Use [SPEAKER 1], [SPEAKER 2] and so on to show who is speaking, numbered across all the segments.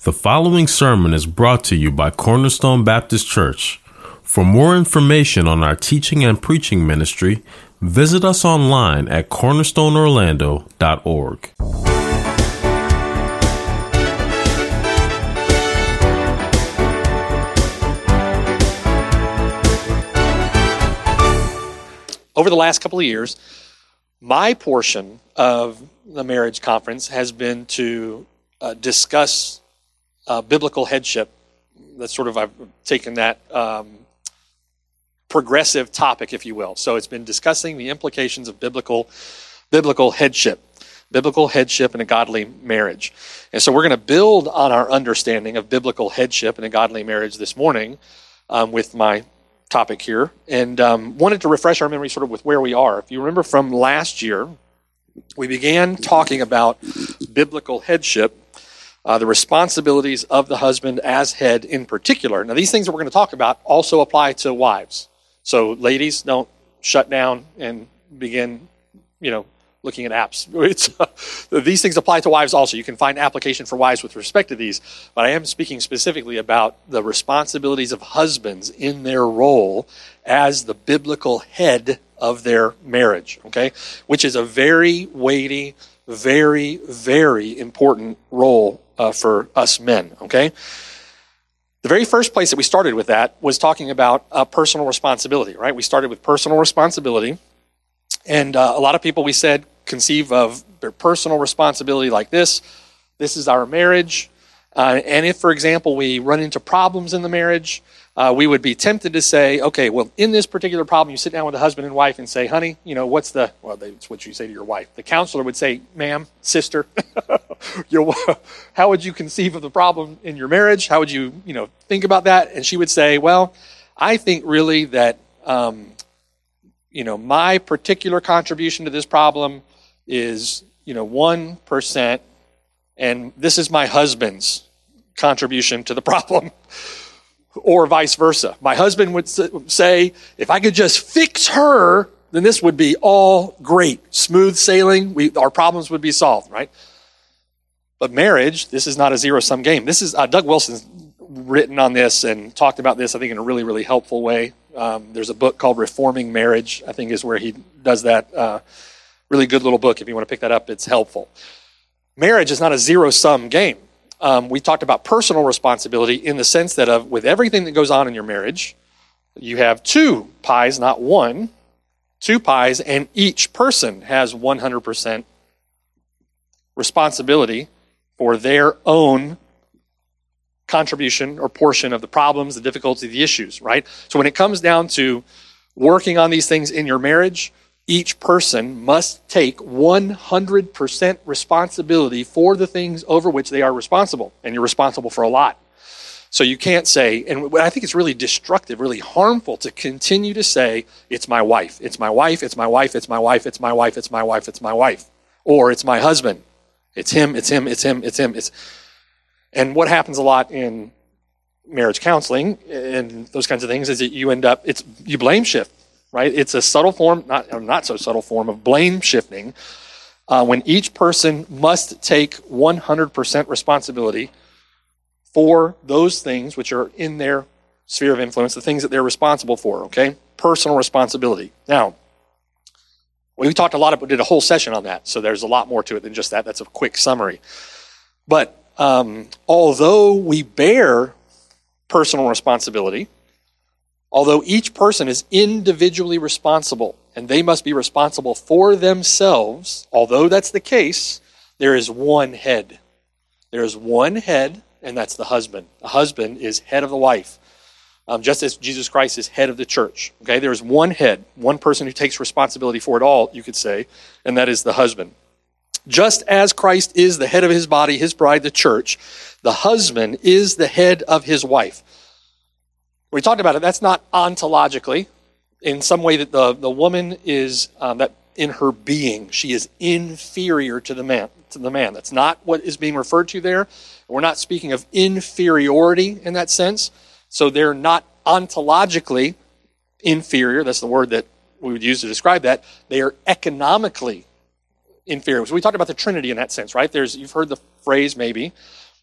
[SPEAKER 1] The following sermon is brought to you by Cornerstone Baptist Church. For more information on our teaching and preaching ministry, visit us online at cornerstoneorlando.org.
[SPEAKER 2] Over the last couple of years, my portion of the marriage conference has been to discuss biblical headship. That's sort of, I've taken that progressive topic, if you will. So it's been discussing the implications of biblical headship in a godly marriage. And so we're going to build on our understanding of biblical headship in a godly marriage this morning with my topic here, and wanted to refresh our memory sort of with where we are. If you remember from last year, we began talking about biblical headship, the responsibilities of the husband as head in particular. Now, these things that we're going to talk about also apply to wives. So ladies, don't shut down and begin, looking at apps. These things apply to wives also. You can find application for wives with respect to these, but I am speaking specifically about the responsibilities of husbands in their role as the biblical head of their marriage, okay? Which is a very weighty, very, very important role for us men, okay? The very first place that we started with that was talking about personal responsibility, right? We started with personal responsibility, and a lot of people, we said, conceive of their personal responsibility like this. This is our marriage. And if, for example, we run into problems in the marriage, we would be tempted to say, okay, well, in this particular problem, you sit down with a husband and wife and say, honey, it's what you say to your wife. The counselor would say, ma'am, sister, how would you conceive of the problem in your marriage? How would you, think about that? And she would say, well, I think really that, my particular contribution to this problem is, 1%, and this is my husband's contribution to the problem, or vice versa. My husband would say, if I could just fix her, then this would be all great, smooth sailing, our problems would be solved, right? But marriage, this is not a zero-sum game. This is, Doug Wilson's written on this and talked about this, I think, in a really, really helpful way. There's a book called Reforming Marriage, I think is where he does that. Really good little book. If you want to pick that up, it's helpful. Marriage is not a zero-sum game. We talked about personal responsibility in the sense that with everything that goes on in your marriage, you have two pies, not one, two pies, and each person has 100% responsibility for their own contribution or portion of the problems, the difficulties, the issues, right? So when it comes down to working on these things in your marriage, each person must take 100% responsibility for the things over which they are responsible. And you're responsible for a lot. So you can't say, and I think it's really destructive, really harmful to continue to say, it's my wife, it's my wife, it's my wife, it's my wife, it's my wife, it's my wife, it's my wife. Or it's my husband. It's him, it's him, it's him, it's him. And what happens a lot in marriage counseling and those kinds of things is that you blame shift. Right? It's a subtle form, not so subtle form of blame shifting, when each person must take 100% responsibility for those things which are in their sphere of influence, the things that they're responsible for, okay? Personal responsibility. Now, we talked a lot about, did a whole session on that, so there's a lot more to it than just that. That's a quick summary. But although we bear personal responsibility, although each person is individually responsible, and they must be responsible for themselves, although that's the case, there is one head. There is one head, and that's the husband. The husband is head of the wife, just as Jesus Christ is head of the church. Okay, there is one head, one person who takes responsibility for it all, you could say, and that is the husband. Just as Christ is the head of his body, his bride, the church, the husband is the head of his wife. We talked about it, that's not ontologically, in some way that the woman is, that in her being, she is inferior to the man. That's not what is being referred to there. We're not speaking of inferiority in that sense. So they're not ontologically inferior. That's the word that we would use to describe that. They are economically inferior. So we talked about the Trinity in that sense, right? You've heard the phrase maybe,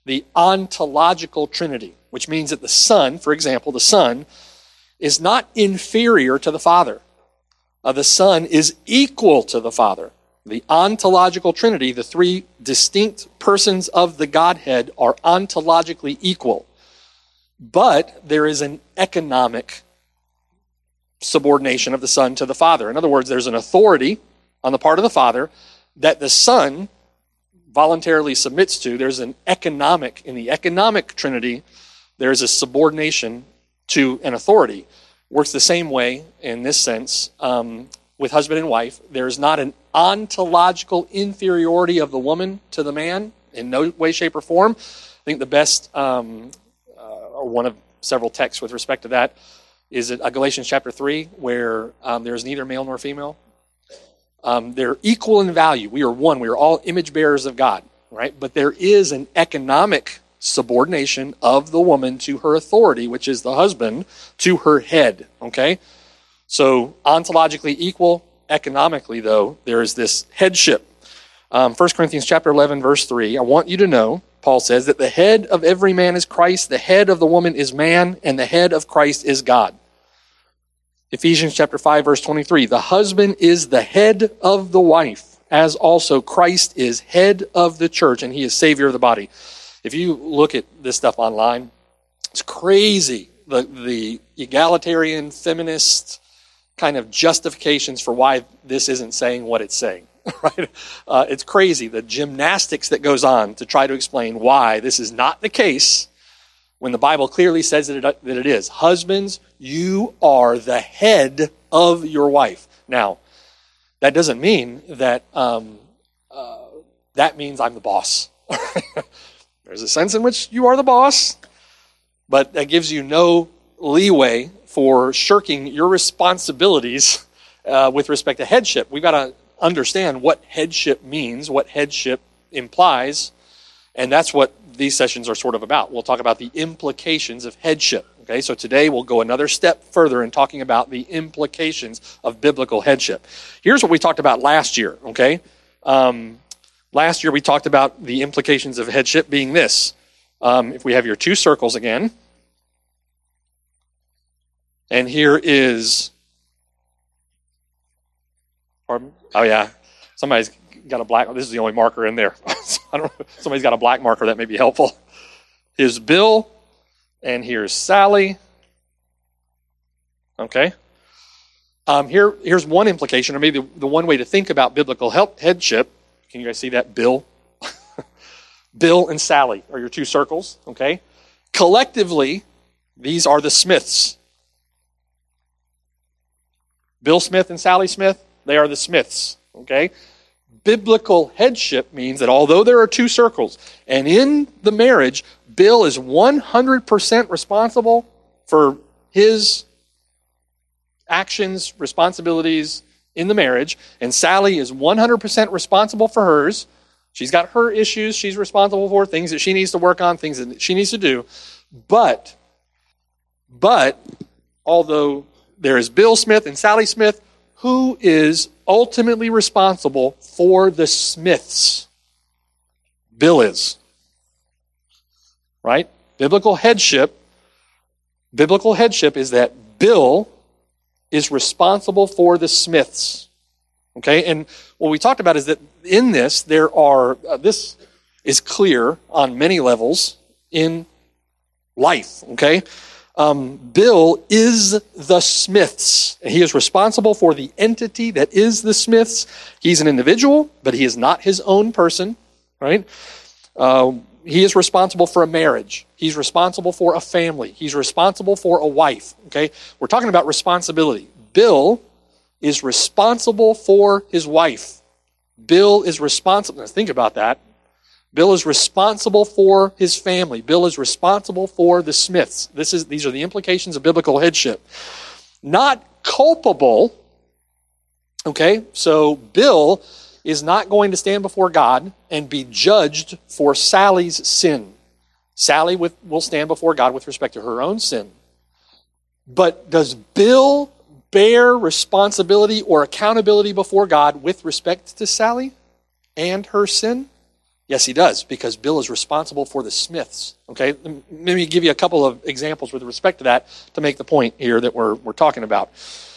[SPEAKER 2] the ontological Trinity, which means that the Son, for example, the Son is not inferior to the Father. The Son is equal to the Father. The ontological Trinity, the three distinct persons of the Godhead, are ontologically equal. But there is an economic subordination of the Son to the Father. In other words, there's an authority on the part of the Father that the Son voluntarily submits to. There's in the economic Trinity, there's a subordination to an authority. Works the same way in this sense with husband and wife. There's not an ontological inferiority of the woman to the man in no way, shape, or form. I think the best, or one of several texts with respect to that, is Galatians chapter 3, where there's neither male nor female. They're equal in value. We are one. We are all image bearers of God, right? But there is an economic subordination of the woman to her authority, which is the husband, to her head, okay? So ontologically equal, economically, though, there is this headship. 1 Corinthians chapter 11, verse 3, I want you to know, Paul says, that the head of every man is Christ, the head of the woman is man, and the head of Christ is God. Ephesians chapter 5, verse 23, the husband is the head of the wife, as also Christ is head of the church, and he is Savior of the body. If you look at this stuff online, it's crazy. The egalitarian, feminist kind of justifications for why this isn't saying what it's saying, right? It's crazy, the gymnastics that goes on to try to explain why this is not the case when the Bible clearly says that it is. Husbands, you are the head of your wife. Now, that doesn't mean that that means I'm the boss. There's a sense in which you are the boss, but that gives you no leeway for shirking your responsibilities with respect to headship. We've got to understand what headship means, what headship implies, and that's what these sessions are sort of about. We'll talk about the implications of headship. Okay, so today we'll go another step further in talking about the implications of biblical headship. Here's what we talked about last year, okay? Last year we talked about the implications of headship being this. If we have your two circles again, and here is, pardon? Oh yeah, somebody's got a black, this is the only marker in there. I don't know, somebody's got a black marker, that may be helpful. Here's Bill, and here's Sally. Okay. Here's one implication, or maybe the one way to think about biblical headship. Can you guys see that? Bill. Bill and Sally are your two circles, okay? Collectively, these are the Smiths. Bill Smith and Sally Smith, they are the Smiths, okay? Biblical headship means that although there are two circles, and in the marriage, Bill is 100% responsible for his actions, responsibilities in the marriage, and Sally is 100% responsible for hers. She's got her issues she's responsible for, things that she needs to work on, things that she needs to do. But although there is Bill Smith and Sally Smith, who is ultimately responsible for the Smiths? Bill is. Right? Biblical headship is that Bill is responsible for the Smiths. Okay? And what we talked about is that in this, there are, this is clear on many levels in life. Okay? Bill is the Smiths. He is responsible for the entity that is the Smiths. He's an individual, but he is not his own person, right? He is responsible for a marriage. He's responsible for a family. He's responsible for a wife, okay? We're talking about responsibility. Bill is responsible for his wife. Bill is responsible. Now think about that. Bill is responsible for his family. Bill is responsible for the Smiths. These are the implications of biblical headship. Not culpable. Okay, so Bill is not going to stand before God and be judged for Sally's sin. Sally will stand before God with respect to her own sin. But does Bill bear responsibility or accountability before God with respect to Sally and her sin? Yes, he does, because Bill is responsible for the Smiths. Okay, let me give you a couple of examples with respect to that to make the point here that we're talking about.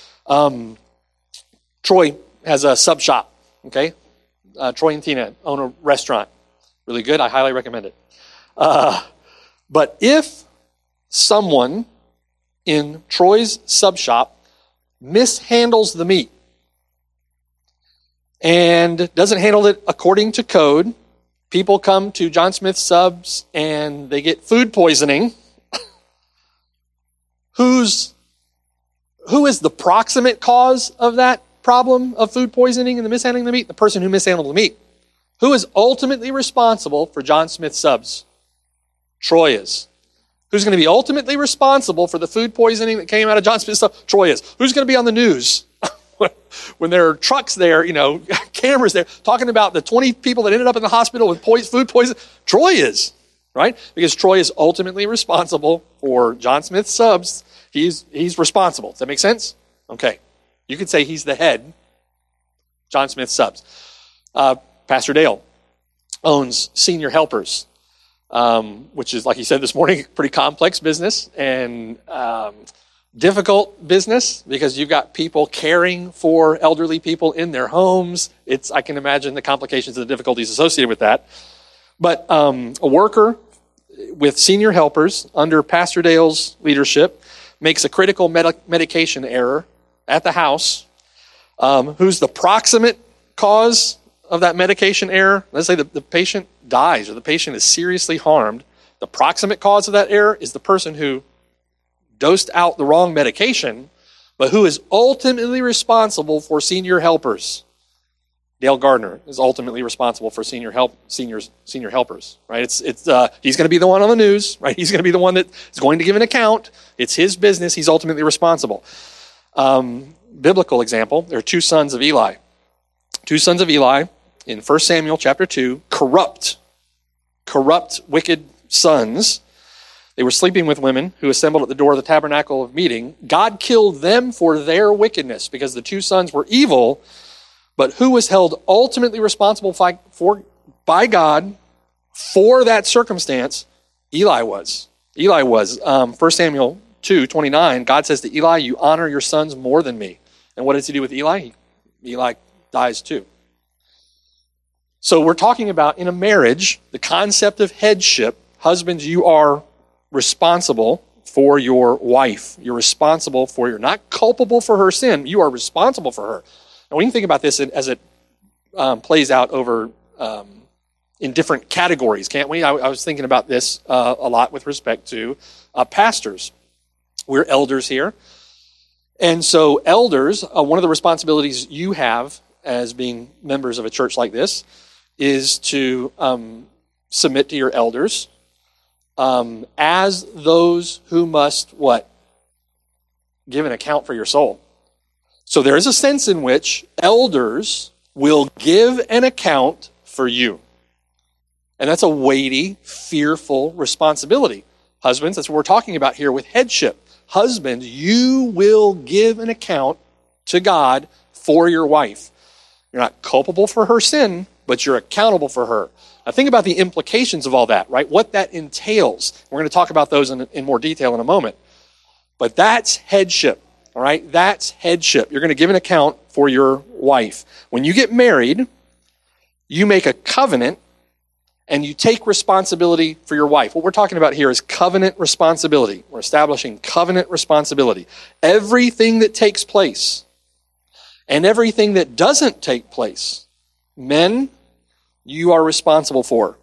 [SPEAKER 2] Troy has a sub shop. Okay, Troy and Tina own a restaurant. Really good. I highly recommend it. But if someone in Troy's sub shop mishandles the meat and doesn't handle it according to code, people come to John Smith Subs and they get food poisoning. Who is the proximate cause of that problem of food poisoning and the mishandling of the meat? The person who mishandled the meat. Who is ultimately responsible for John Smith Subs? Troy is. Who's going to be ultimately responsible for the food poisoning that came out of John Smith Subs? Troy is. Who's going to be on the news when there are trucks there, cameras there, talking about the 20 people that ended up in the hospital with food poisoning? Troy is, right? Because Troy is ultimately responsible for John Smith Subs. He's responsible. Does that make sense? Okay. You could say he's the head. John Smith Subs. Pastor Dale owns Senior Helpers, which is, like he said this morning, pretty complex business and difficult business because you've got people caring for elderly people in their homes. I can imagine the complications and the difficulties associated with that. But a worker with Senior Helpers under Pastor Dale's leadership makes a critical medication error at the house. Who's the proximate cause of that medication error? Let's say the patient dies or the patient is seriously harmed. The proximate cause of that error is the person who dosed out the wrong medication, but who is ultimately responsible for Senior Helpers. Dale Gardner is ultimately responsible for Senior Helpers, right? He's going to be the one on the news, right? He's going to be the one that is going to give an account. It's his business. He's ultimately responsible. Biblical example, there are two sons of Eli. Two sons of Eli in 1 Samuel chapter 2, corrupt, wicked sons. They were sleeping with women who assembled at the door of the tabernacle of meeting. God killed them for their wickedness because the two sons were evil. But who was held ultimately responsible by God for that circumstance? Eli was. 1 Samuel 2:29, God says to Eli, "You honor your sons more than me." And what does he do with Eli? Eli dies too. So we're talking about in a marriage, the concept of headship. Husbands, you are responsible for your wife. You're not culpable for her sin. You are responsible for her. And we can think about this as it plays out over in different categories, can't we? I was thinking about this a lot with respect to pastors. We're elders here. And so elders, one of the responsibilities you have as being members of a church like this is to submit to your elders as those who must, what? Give an account for your soul. So there is a sense in which elders will give an account for you. And that's a weighty, fearful responsibility. Husbands, that's what we're talking about here with headship. Husbands, you will give an account to God for your wife. You're not culpable for her sin, but you're accountable for her. Now think about the implications of all that, right? What that entails. We're going to talk about those in more detail in a moment. But that's headship, all right? That's headship. You're going to give an account for your wife. When you get married, you make a covenant and you take responsibility for your wife. What we're talking about here is covenant responsibility. We're establishing covenant responsibility. Everything that takes place and everything that doesn't take place, men, you are responsible for.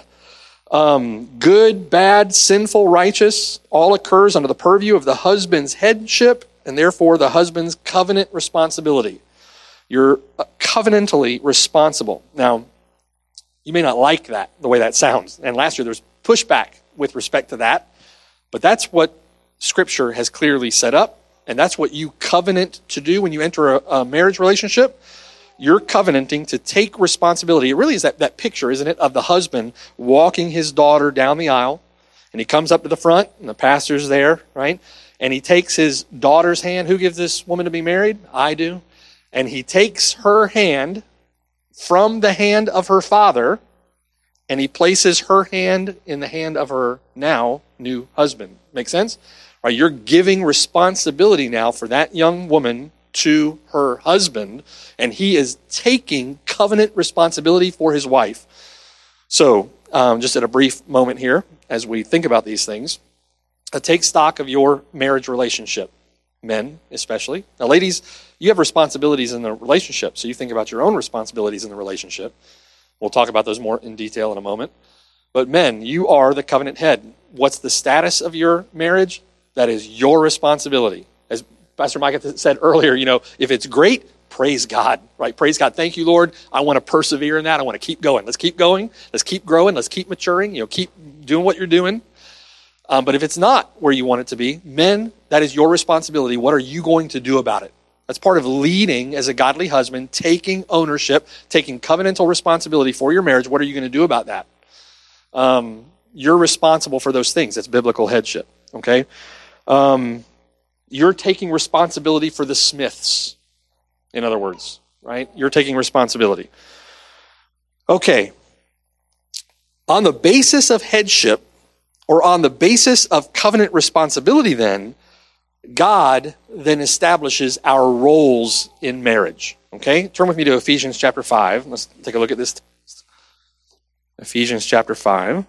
[SPEAKER 2] Good, bad, sinful, righteous, all occurs under the purview of the husband's headship and therefore the husband's covenant responsibility. You're covenantally responsible. Now, you may not like that, the way that sounds. And last year there was pushback with respect to that. But that's what Scripture has clearly set up. And that's what you covenant to do when you enter a marriage relationship. You're covenanting to take responsibility. It really is that picture, isn't it, of the husband walking his daughter down the aisle. And he comes up to the front, and the pastor's there, right? And he takes his daughter's hand. Who gives this woman to be married? I do. And he takes her hand from the hand of her father and he places her hand in the hand of her now new husband. Make sense? Right? You're giving responsibility now for that young woman to her husband, and he is taking covenant responsibility for his wife. So, just at a brief moment here, as we think about these things, take stock of your marriage relationship, men especially. Now, ladies, you have responsibilities in the relationship, so you think about your own responsibilities in the relationship. We'll talk about those more in detail in a moment. But men, you are the covenant head. What's the status of your marriage? That is your responsibility. As Pastor Micah said earlier, if it's great, praise God, right? Praise God. Thank you, Lord. I want to persevere in that. I want to keep going. Let's keep going. Let's keep growing. Let's keep maturing. Keep doing what you're doing. But if it's not where you want it to be, men, that is your responsibility. What are you going to do about it? That's part of leading as a godly husband, taking ownership, taking covenantal responsibility for your marriage. What are you going to do about that? You're responsible for those things. That's biblical headship, okay? You're taking responsibility for the Smiths, in other words, right? You're taking responsibility. Okay. On the basis of headship, or on the basis of covenant responsibility then, God then establishes our roles in marriage. Okay? Turn with me to Ephesians chapter 5. Let's take a look at this text. Ephesians chapter 5.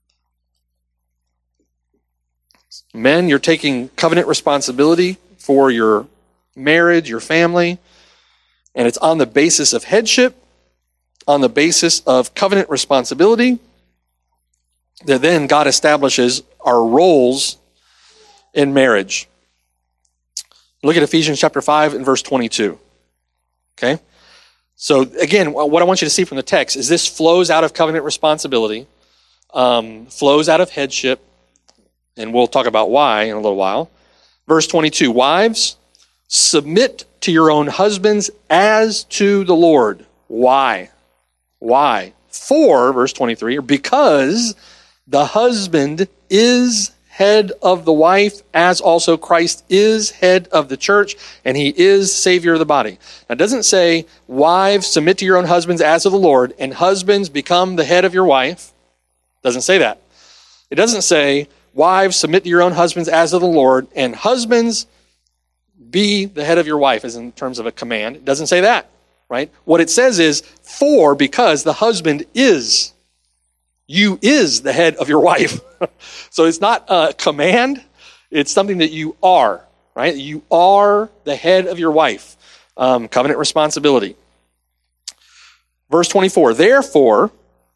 [SPEAKER 2] Men, you're taking covenant responsibility for your marriage, your family, and it's on the basis of headship, on the basis of covenant responsibility, that then God establishes our roles in marriage. Look at Ephesians chapter 5 and verse 22. Okay? So again, what I want you to see from the text is this flows out of covenant responsibility, flows out of headship, and we'll talk about why in a little while. Verse 22, wives, submit to your own husbands as to the Lord. Why? Why? For, verse 23, or because the husband is head of the wife, as also Christ is head of the church, and he is Savior of the body. Now, it doesn't say, wives, submit to your own husbands as to the Lord, and husbands, become the head of your wife. It doesn't say that. It doesn't say, wives, submit to your own husbands as to the Lord, and husbands, be the head of your wife, as in terms of a command. It doesn't say that, right? What it says is, for, because the husband is. You is the head of your wife. So it's not a command. It's something that you are, right? You are the head of your wife. Covenant responsibility. Verse 24, therefore,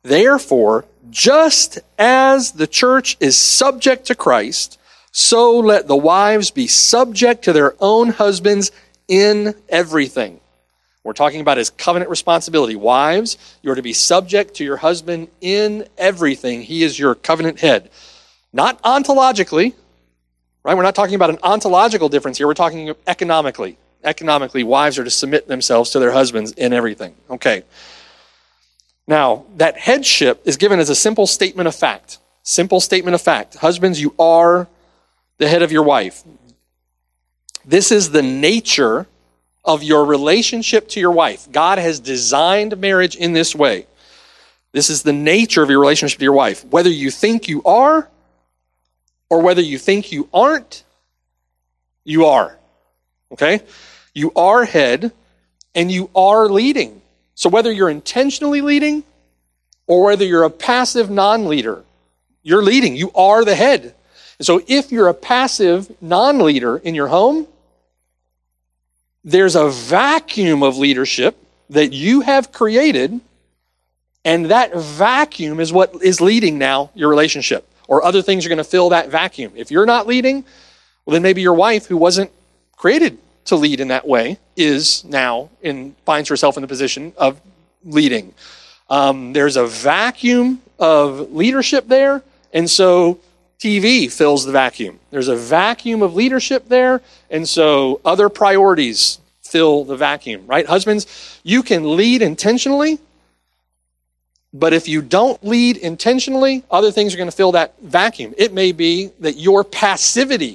[SPEAKER 2] just as the church is subject to Christ, so let the wives be subject to their own husbands in everything. We're talking about his covenant responsibility. Wives, you are to be subject to your husband in everything. He is your covenant head. Not ontologically, right? We're not talking about an ontological difference here. We're talking economically. Economically, wives are to submit themselves to their husbands in everything. Okay. Now, that headship is given as a simple statement of fact. Simple statement of fact. Husbands, you are the head of your wife. This is the nature of your relationship to your wife. God has designed marriage in this way. This is the nature of your relationship to your wife. Whether you think you are or whether you think you aren't, you are. Okay? You are head and you are leading. So whether you're intentionally leading or whether you're a passive non-leader, you're leading. You are the head. And so if you're a passive non-leader in your home, there's a vacuum of leadership that you have created, and that vacuum is what is leading now your relationship, or other things are going to fill that vacuum. If you're not leading, well, then maybe your wife, who wasn't created to lead in that way, is now finds herself in the position of leading. There's a vacuum of leadership there, and so TV fills the vacuum. There's a vacuum of leadership there, and so other priorities fill the vacuum, right? Husbands, you can lead intentionally, but if you don't lead intentionally, other things are going to fill that vacuum. It may be that your passivity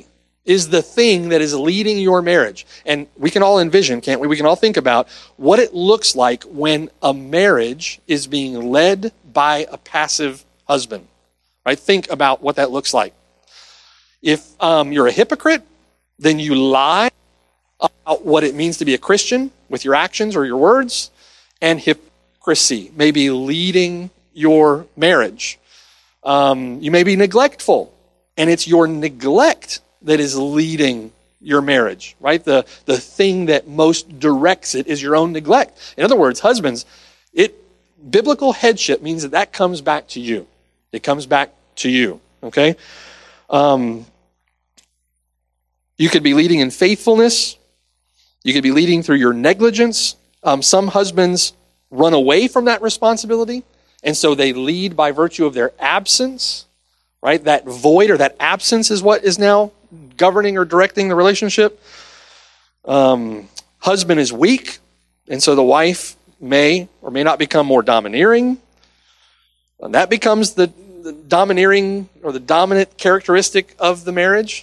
[SPEAKER 2] is the thing that is leading your marriage. And we can all envision, can't we? We can all think about what it looks like when a marriage is being led by a passive husband, right? Think about what that looks like. If you're a hypocrite, then you lie about what it means to be a Christian with your actions or your words, and hypocrisy may be leading your marriage. You may be neglectful, and it's your neglect that is leading your marriage, right? The thing that most directs it is your own neglect. In other words, husbands, biblical headship means that comes back to you. It comes back to you, okay? You could be leading in faithfulness. You could be leading through your negligence. Some husbands run away from that responsibility, and so they lead by virtue of their absence, right? That void or that absence is what is now governing or directing the relationship. Husband is weak, and so the wife may or may not become more domineering. And that becomes the domineering or the dominant characteristic of the marriage.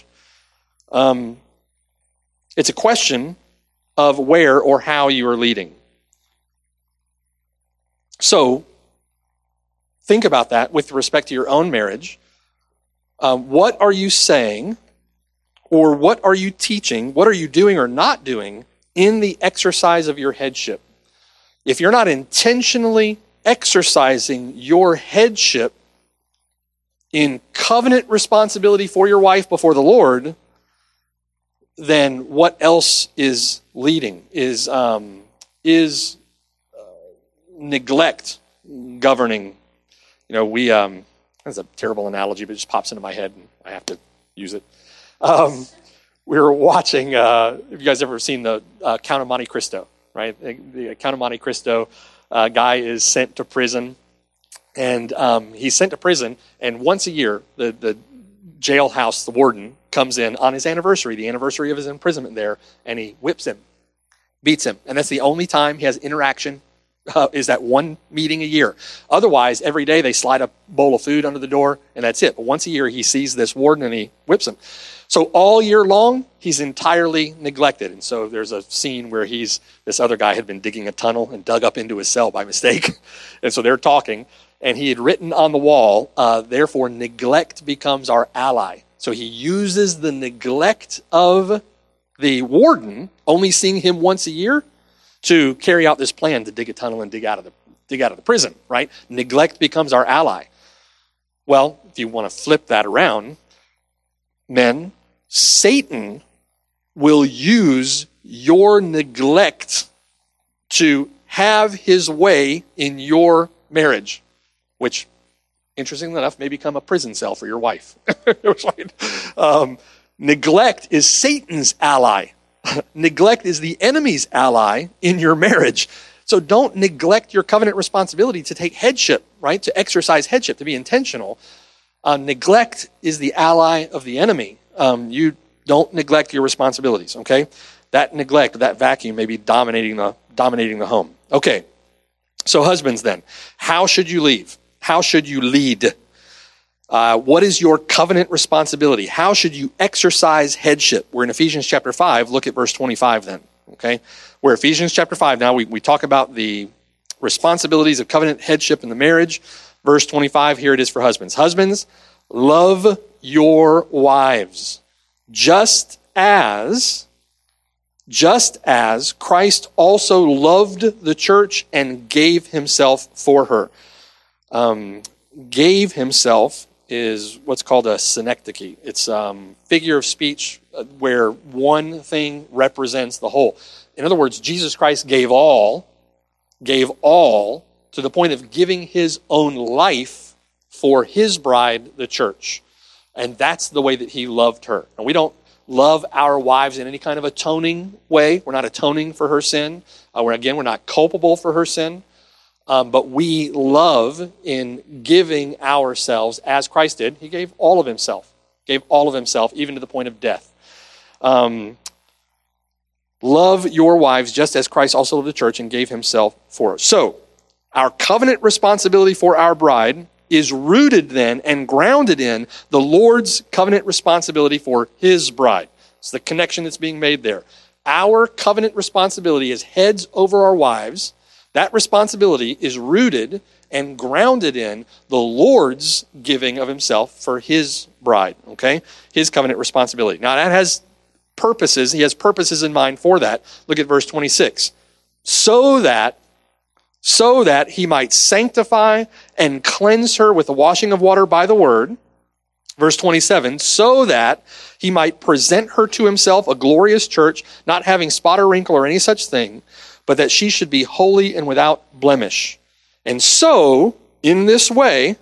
[SPEAKER 2] It's a question of where or how you are leading. So, think about that with respect to your own marriage. What are you saying, or what are you teaching? What are you doing or not doing in the exercise of your headship? If you're not intentionally exercising your headship in covenant responsibility for your wife before the Lord, then what else is leading? Is neglect governing? You know, that's a terrible analogy, but it just pops into my head and I have to use it. We were watching, have you guys ever seen the Count of Monte Cristo, right? The Count of Monte Cristo guy is sent to prison, and he's sent to prison, and once a year, the jailhouse, the warden, comes in on his anniversary, the anniversary of his imprisonment there, and he whips him, beats him, and that's the only time he has interaction, is that one meeting a year. Otherwise, every day they slide a bowl of food under the door, and that's it. But once a year, he sees this warden, and he whips him. So all year long, he's entirely neglected. And so there's a scene where this other guy had been digging a tunnel and dug up into his cell by mistake. And so they're talking, and he had written on the wall, therefore neglect becomes our ally. So he uses the neglect of the warden, only seeing him once a year, to carry out this plan to dig a tunnel and dig out of the prison, right? Neglect becomes our ally. Well, if you want to flip that around, men, Satan will use your neglect to have his way in your marriage, which, interestingly enough, may become a prison cell for your wife. Neglect is Satan's ally. Neglect is the enemy's ally in your marriage. So don't neglect your covenant responsibility to take headship, right? To exercise headship, to be intentional. Neglect is the ally of the enemy. You don't neglect your responsibilities, okay? That neglect, that vacuum may be dominating the home. Okay, so husbands then, how should you lead? How should you lead? What is your covenant responsibility? How should you exercise headship? We're in Ephesians chapter 5. Look at verse 25 then, okay? We're Ephesians chapter 5 now. We talk about the responsibilities of covenant headship in the marriage. Verse 25, here it is for husbands. Husbands, love your wives, just as Christ also loved the church and gave himself for her. Gave himself is what's called a synecdoche. It's figure of speech where one thing represents the whole. In other words, Jesus Christ gave all to the point of giving his own life for his bride, the church. And that's the way that he loved her. And we don't love our wives in any kind of atoning way. We're not atoning for her sin. We're not culpable for her sin. But we love in giving ourselves as Christ did. He gave all of himself. Even to the point of death. Love your wives just as Christ also loved the church and gave himself for us. So, our covenant responsibility for our bride is rooted then and grounded in the Lord's covenant responsibility for his bride. It's the connection that's being made there. Our covenant responsibility as heads over our wives, that responsibility is rooted and grounded in the Lord's giving of himself for his bride, okay? His covenant responsibility. Now that has purposes. He has purposes in mind for that. Look at verse 26. So that he might sanctify and cleanse her with the washing of water by the word. Verse 27, so that he might present her to himself a glorious church, not having spot or wrinkle or any such thing, but that she should be holy and without blemish. And so, in this way,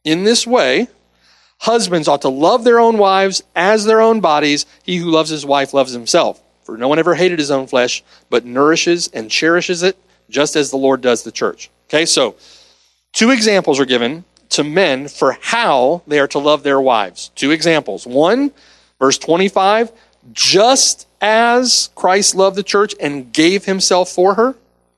[SPEAKER 2] husbands ought to love their own wives as their own bodies. He who loves his wife loves himself. For no one ever hated his own flesh, but nourishes and cherishes it, just as the Lord does the church. Okay, so 2 examples are given to men for how they are to love their wives. 2 examples. 1, verse 25, just as Christ loved the church and gave himself for her.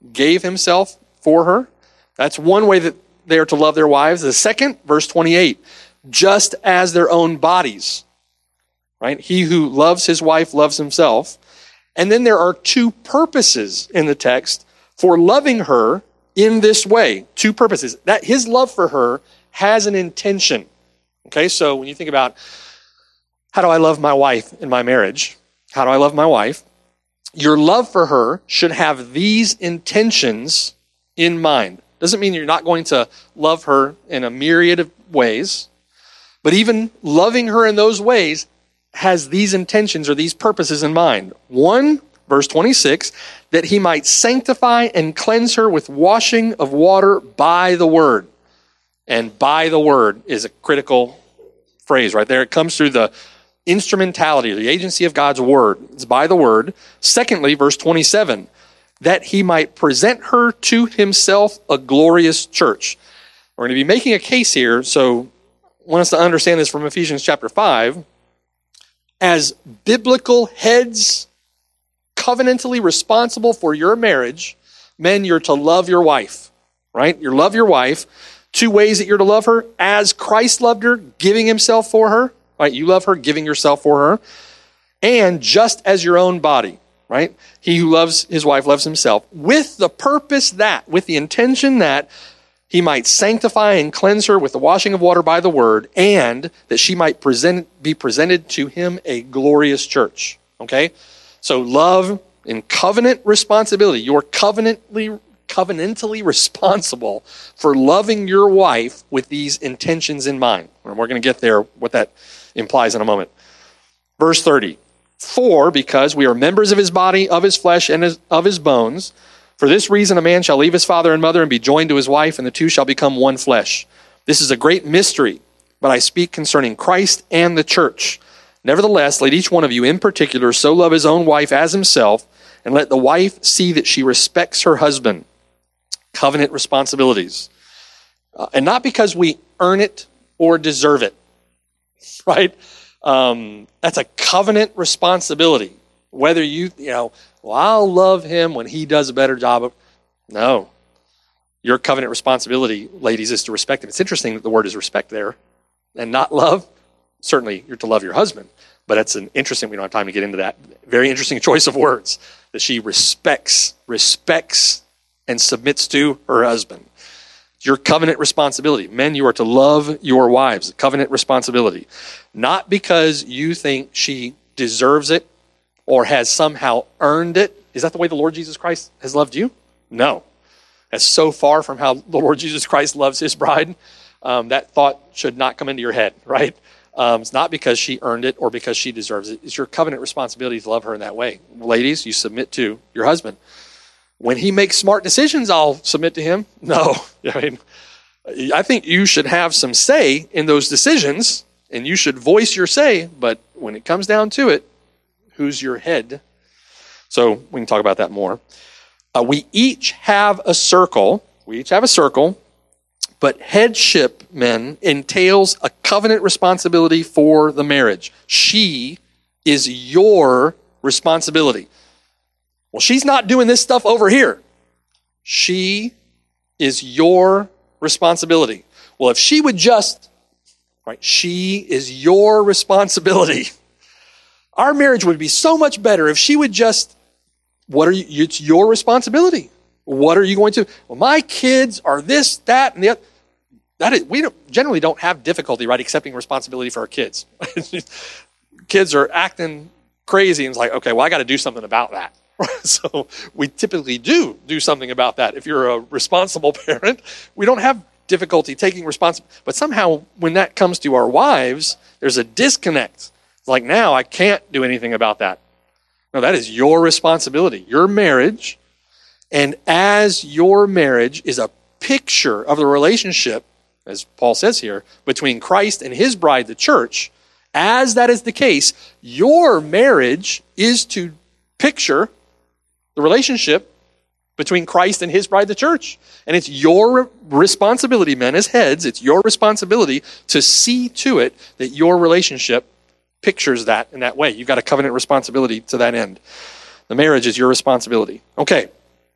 [SPEAKER 2] That's one way that they are to love their wives. The second, verse 28, just as their own bodies. Right? He who loves his wife loves himself. And then there are 2 purposes in the text for loving her in this way. 2 purposes. That his love for her has an intention. Okay, so when you think about how do I love my wife in my marriage? How do I love my wife? Your love for her should have these intentions in mind. Doesn't mean you're not going to love her in a myriad of ways, but even loving her in those ways has these intentions or these purposes in mind. 1, verse 26, that he might sanctify and cleanse her with washing of water by the word. And by the word is a critical phrase right there. It comes through the instrumentality, the agency of God's word. It's by the word. Secondly, verse 27, that he might present her to himself a glorious church. We're going to be making a case here, so I want us to understand this from Ephesians chapter 5. As biblical heads, covenantally responsible for your marriage, men, you're to love your wife, right? You love your wife. 2 ways that you're to love her: as Christ loved her, giving himself for her, right? You love her, giving yourself for her, and just as your own body, right? He who loves his wife loves himself, with the purpose that, with the intention that he might sanctify and cleanse her with the washing of water by the word, and that she might be presented to him a glorious church. Okay? So love in covenant responsibility. You're covenantally responsible for loving your wife with these intentions in mind. And we're going to get there, what that implies in a moment. Verse 30. For, because we are members of his body, of his flesh, and of his bones, for this reason a man shall leave his father and mother and be joined to his wife, and the 2 shall become one flesh. This is a great mystery, but I speak concerning Christ and the church. Nevertheless, let each one of you in particular so love his own wife as himself, and let the wife see that she respects her husband. Covenant responsibilities. And not because we earn it or deserve it, right? That's a covenant responsibility. Whether I'll love him when he does a better job. No. Your covenant responsibility, ladies, is to respect him. It's interesting that the word is respect there and not love. Certainly, you're to love your husband, but it's an interesting, we don't have time to get into that. Very interesting choice of words, that she respects and submits to her husband. It's your covenant responsibility. Men, you are to love your wives. Covenant responsibility. Not because you think she deserves it or has somehow earned it. Is that the way the Lord Jesus Christ has loved you? No. That's so far from how the Lord Jesus Christ loves his bride. That thought should not come into your head, right? It's not because she earned it or because she deserves it. It's your covenant responsibility to love her in that way. Ladies, you submit to your husband. When he makes smart decisions, I'll submit to him. No. I think you should have some say in those decisions, and you should voice your say, but when it comes down to it, who's your head? So we can talk about that more. We each have a circle. But headship, men, entails a covenant responsibility for the marriage. She is your responsibility. Well, she's not doing this stuff over here. She is your responsibility. Well, if she would just, right, she is your responsibility. Our marriage would be so much better if she would just, it's your responsibility. What are you going to, well, my kids are this, that, and the other. We generally don't have difficulty, right, accepting responsibility for our kids. Kids are acting crazy, and it's like, okay, well, I got to do something about that. So we typically do something about that. If you're a responsible parent, we don't have difficulty taking responsibility. But somehow when that comes to our wives, there's a disconnect. It's like, now I can't do anything about that. No, that is your responsibility, your marriage. And as your marriage is a picture of the relationship, as Paul says here, between Christ and his bride, the church, as that is the case, your marriage is to picture the relationship between Christ and his bride, the church. And it's your responsibility, men as heads, it's your responsibility to see to it that your relationship pictures that in that way. You've got a covenant responsibility to that end. The marriage is your responsibility. Okay.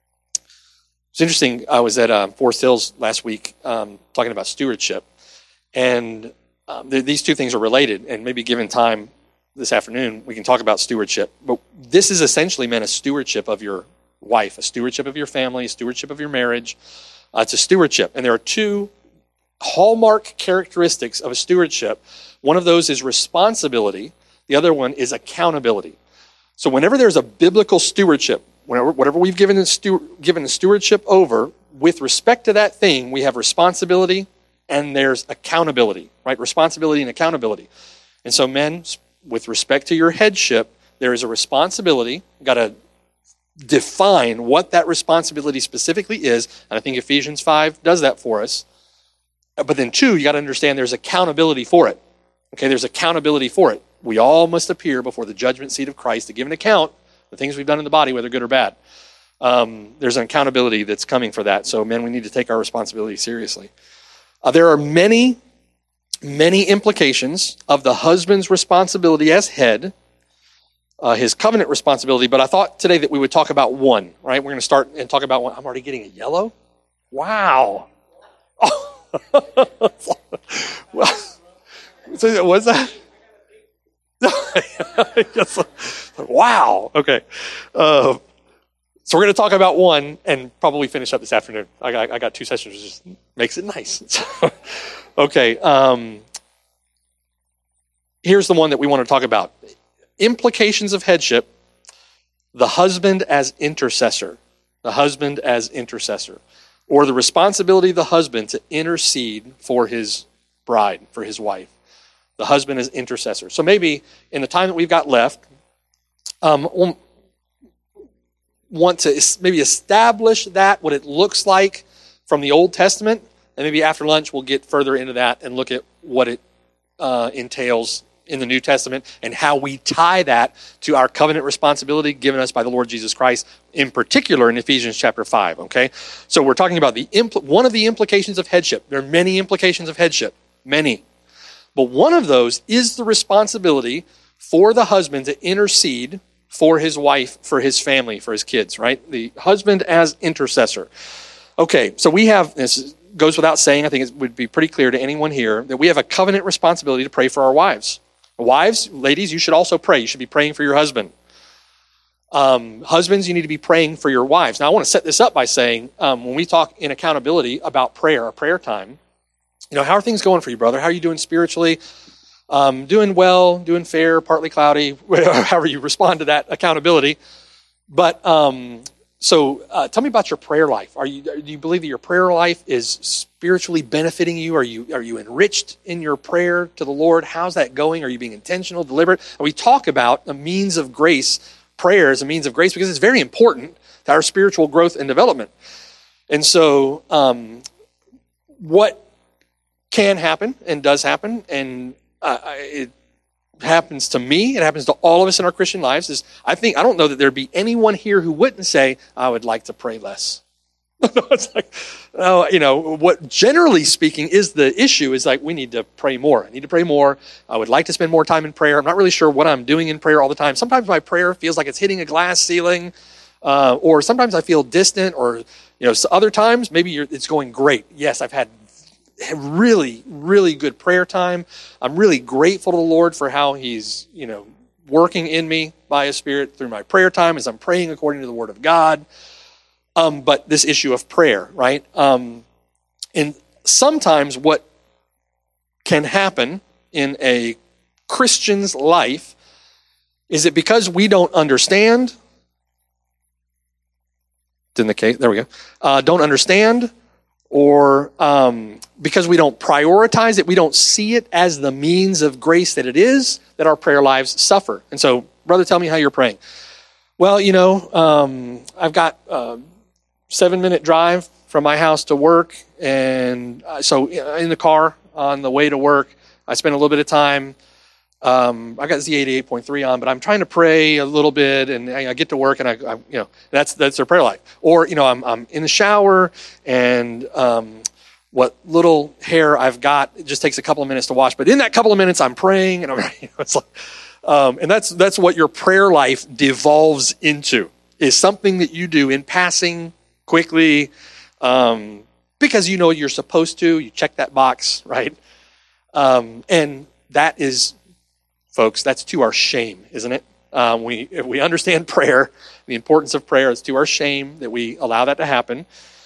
[SPEAKER 2] It's interesting. I was at Forest Hills last week talking about stewardship. And these two things are related. And maybe given time this afternoon, we can talk about stewardship. But this is essentially meant a stewardship of your wife, a stewardship of your family, a stewardship of your marriage. It's a stewardship. And there are two hallmark characteristics of a stewardship. One of those is responsibility. The other one is accountability. So whenever there's a biblical stewardship, whatever we've given a stewardship over, with respect to that thing, we have responsibility and there's accountability, right? Responsibility and accountability. And so men, with respect to your headship, there is a responsibility. You've got to define what that responsibility specifically is. And I think Ephesians 5 does that for us. But then two, you got to understand there's accountability for it. Okay, there's accountability for it. We all must appear before the judgment seat of Christ to give an account the things we've done in the body, whether good or bad. There's an accountability that's coming for that. So men, we need to take our responsibility seriously. There are many implications of the husband's responsibility as head, his covenant responsibility, but I thought today that we would talk about one, right? We're going to start and talk about one. I'm already getting a yellow? Wow. So what's that? Wow. Okay. So we're going to talk about one and probably finish up this afternoon. I got two sessions, which just makes it nice. Okay. Here's the one that we want to talk about. Implications of headship. The husband as intercessor. The husband as intercessor. Or the responsibility of the husband to intercede for his bride, for his wife. The husband as intercessor. So maybe in the time that we've got left, we'll want to maybe establish that, what it looks like from the Old Testament, and maybe after lunch we'll get further into that and look at what it entails in the New Testament and how we tie that to our covenant responsibility given us by the Lord Jesus Christ, in particular in Ephesians chapter 5, okay? So we're talking about one of the implications of headship. There are many implications of headship, many. But one of those is the responsibility for the husband to intercede for his wife, for his family, for his kids, right? The husband as intercessor. Okay, so we have, this goes without saying, I think it would be pretty clear to anyone here, that we have a covenant responsibility to pray for our wives. Wives, ladies, you should also pray. You should be praying for your husband. Husbands, you need to be praying for your wives. Now, I want to set this up by saying, when we talk in accountability about prayer, prayer time, how are things going for you, brother? How are you doing spiritually? Doing well, doing fair, partly cloudy, however you respond to that accountability. But so tell me about your prayer life. Do you believe that your prayer life is spiritually benefiting you? Are you enriched in your prayer to the Lord? How's that going? Are you being intentional, deliberate? And we talk about a means of grace, prayer as a means of grace, because it's very important to our spiritual growth and development. And so what can happen and does happen, and it happens to me, it happens to all of us in our Christian lives, is I don't know that there'd be anyone here who wouldn't say, I would like to pray less. It's like, what generally speaking is the issue is like, we need to pray more. I need to pray more. I would like to spend more time in prayer. I'm not really sure what I'm doing in prayer all the time. Sometimes my prayer feels like it's hitting a glass ceiling, or sometimes I feel distant, or, other times maybe it's going great. Yes, I've had really, really good prayer time. I'm really grateful to the Lord for how he's, working in me by His Spirit through my prayer time as I'm praying according to the Word of God. But this issue of prayer, right? And sometimes what can happen in a Christian's life is that because we don't understand, in the case, there we go, don't understand, or because we don't prioritize it, we don't see it as the means of grace that it is, that our prayer lives suffer. And so, brother, tell me how you're praying. Well, I've got a 7-minute drive from my house to work, and so in the car on the way to work, I spend a little bit of time. I got Z88.3 on, but I'm trying to pray a little bit, and I get to work, and I that's their prayer life. Or I'm in the shower, and what little hair I've got, it just takes a couple of minutes to wash. But in that couple of minutes, I'm praying, and it's like, and that's what your prayer life devolves into, is something that you do in passing quickly, because you're supposed to. You check that box, right? And that is, folks, that's to our shame, isn't it? If we understand prayer, the importance of prayer, it's to our shame that we allow that to happen.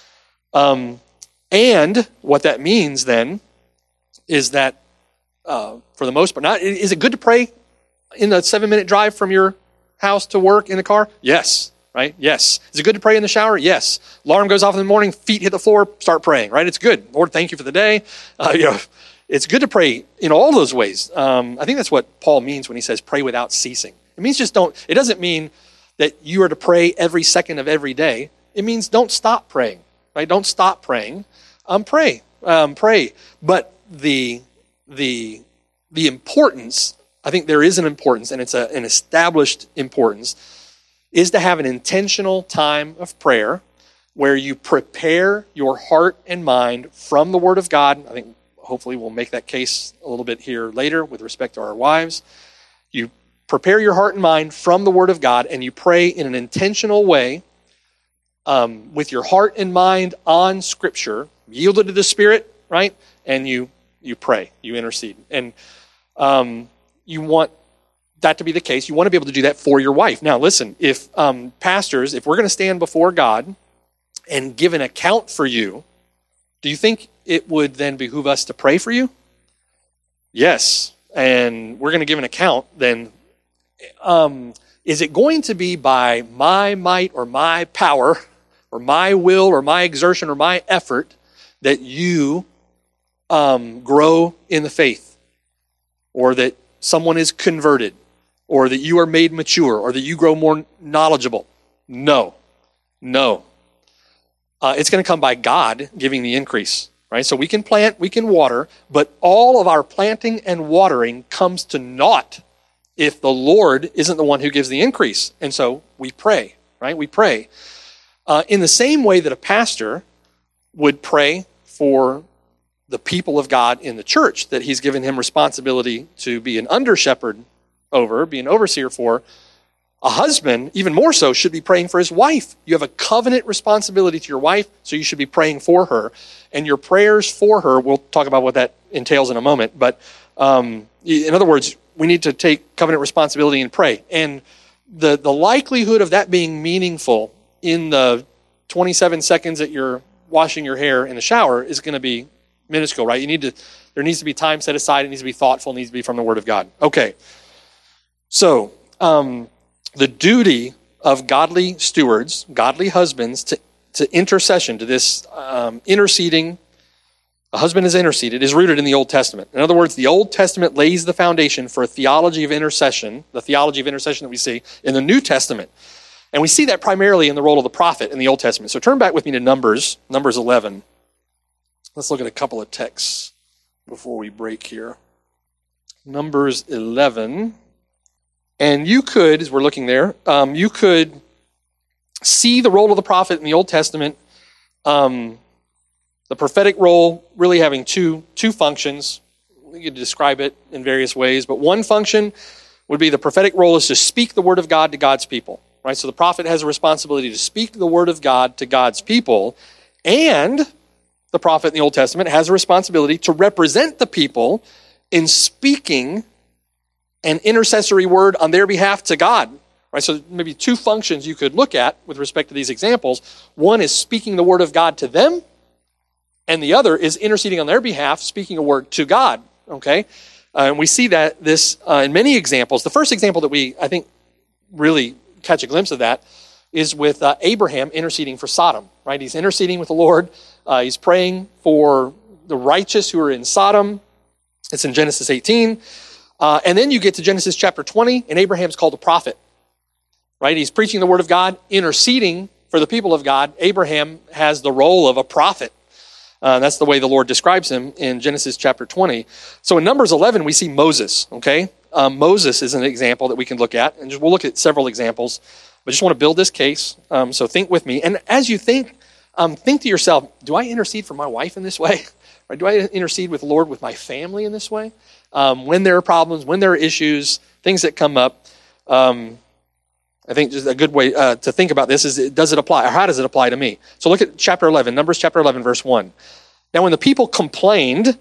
[SPEAKER 2] And what that means then is that, for the most part, is it good to pray in the 7-minute drive from your house to work in the car? Yes, right? Yes. Is it good to pray in the shower? Yes. Alarm goes off in the morning, feet hit the floor, start praying, right? It's good. Lord, thank you for the day. It's good to pray in all those ways. I think that's what Paul means when he says pray without ceasing. It means it doesn't mean that you are to pray every second of every day. It means don't stop praying, right? Don't stop praying. Pray. But the importance, I think there is an importance, and it's an established importance, is to have an intentional time of prayer where you prepare your heart and mind from the Word of God. I think hopefully we'll make that case a little bit here later with respect to our wives. You prepare your heart and mind from the Word of God, and you pray in an intentional way with your heart and mind on Scripture, yielded to the Spirit, right? And you pray, you intercede. And you want that to be the case. You want to be able to do that for your wife. Now, listen, if pastors, if we're going to stand before God and give an account for you, do you think it would then behoove us to pray for you? Yes. And we're going to give an account, then is it going to be by my might or my power or my will or my exertion or my effort that you grow in the faith, or that someone is converted, or that you are made mature, or that you grow more knowledgeable? No. It's going to come by God giving the increase, right? So we can plant, we can water, but all of our planting and watering comes to naught if the Lord isn't the one who gives the increase. And so we pray, right? We pray. In the same way that a pastor would pray for the people of God in the church that he's given him responsibility to be an under-shepherd over, be an overseer for, a husband, even more so, should be praying for his wife. You have a covenant responsibility to your wife, so you should be praying for her. And your prayers for her, we'll talk about what that entails in a moment, but in other words, we need to take covenant responsibility and pray. And the likelihood of that being meaningful in the 27 seconds that you're washing your hair in the shower is going to be minuscule, right? There needs to be time set aside. It needs to be thoughtful. It needs to be from the Word of God. Okay. So, the duty of godly stewards, godly husbands, to intercession, to this interceding, a husband is interceded, is rooted in the Old Testament. In other words, the Old Testament lays the foundation for a theology of intercession, the theology of intercession that we see in the New Testament. And we see that primarily in the role of the prophet in the Old Testament. So turn back with me to Numbers 11. Let's look at a couple of texts before we break here. Numbers 11. And you could, as we're looking there, you could see the role of the prophet in the Old Testament, the prophetic role really having two functions. We could describe it in various ways, but one function would be the prophetic role is to speak the word of God to God's people. Right? So the prophet has a responsibility to speak the word of God to God's people, and the prophet in the Old Testament has a responsibility to represent the people in speaking an intercessory word on their behalf to God. Right? So maybe two functions you could look at with respect to these examples. One is speaking the word of God to them, and the other is interceding on their behalf, speaking a word to God. Okay? And we see this in many examples. The first example that we, I think, really catch a glimpse of that is with Abraham interceding for Sodom. Right? He's interceding with the Lord. He's praying for the righteous who are in Sodom. It's in Genesis 18. And then you get to Genesis chapter 20, and Abraham's called a prophet. Right? He's preaching the word of God, interceding for the people of God. Abraham has the role of a prophet. That's the way the Lord describes him in Genesis chapter 20. So in Numbers 11, we see Moses, okay? Moses is an example that we can look at, and we'll look at several examples. But I just want to build this case, so think with me. And as you think to yourself, do I intercede for my wife in this way? Or do I intercede with the Lord with my family in this way? When there are problems, when there are issues, things that come up, I think just a good way to think about this is, does it apply, or how does it apply to me? So look at chapter 11, Numbers chapter 11, verse 1. Now when the people complained,